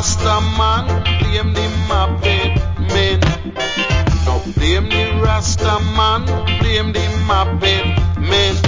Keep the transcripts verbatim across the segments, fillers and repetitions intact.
Rasta man, blame the Muppet men. No blame the Rasta man, blame the Muppet men.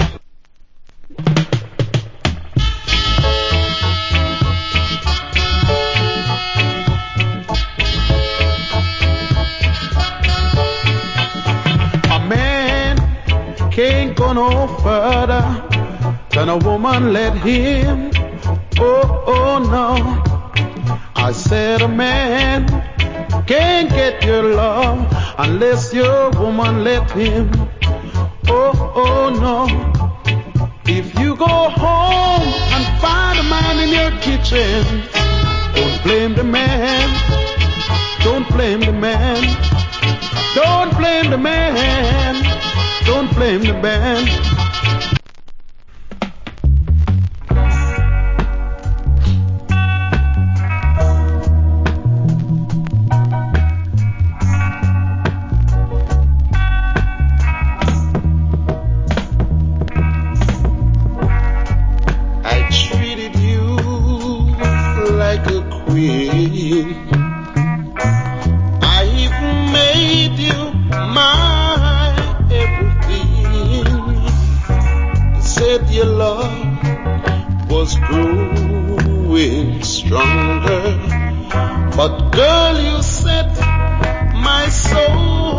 A man can't go no further than a woman let him. Oh, oh no. I said a man can't get your love unless your woman let him. Oh, oh no. If you go home and find a man in your kitchen, don't blame the man. Don't blame the man. Don't blame the man. Don't blame the man. But girl, you set my soul